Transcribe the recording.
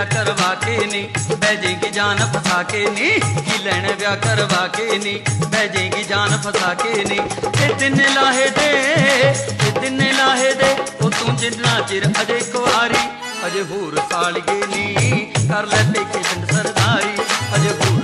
ब्याह करवा के नी बह जाएगी जान फसा के नी, की लैन ब्याह करवा के नी बह जाएगी जान फसा के नी। ये दिन लाहे दे, ये दिन लाहे दे ओ तू जिन्ना चिर अजे कुआरी, अजे होर साल गे नी कर ले पेके पिंड सरदारी, अजे होर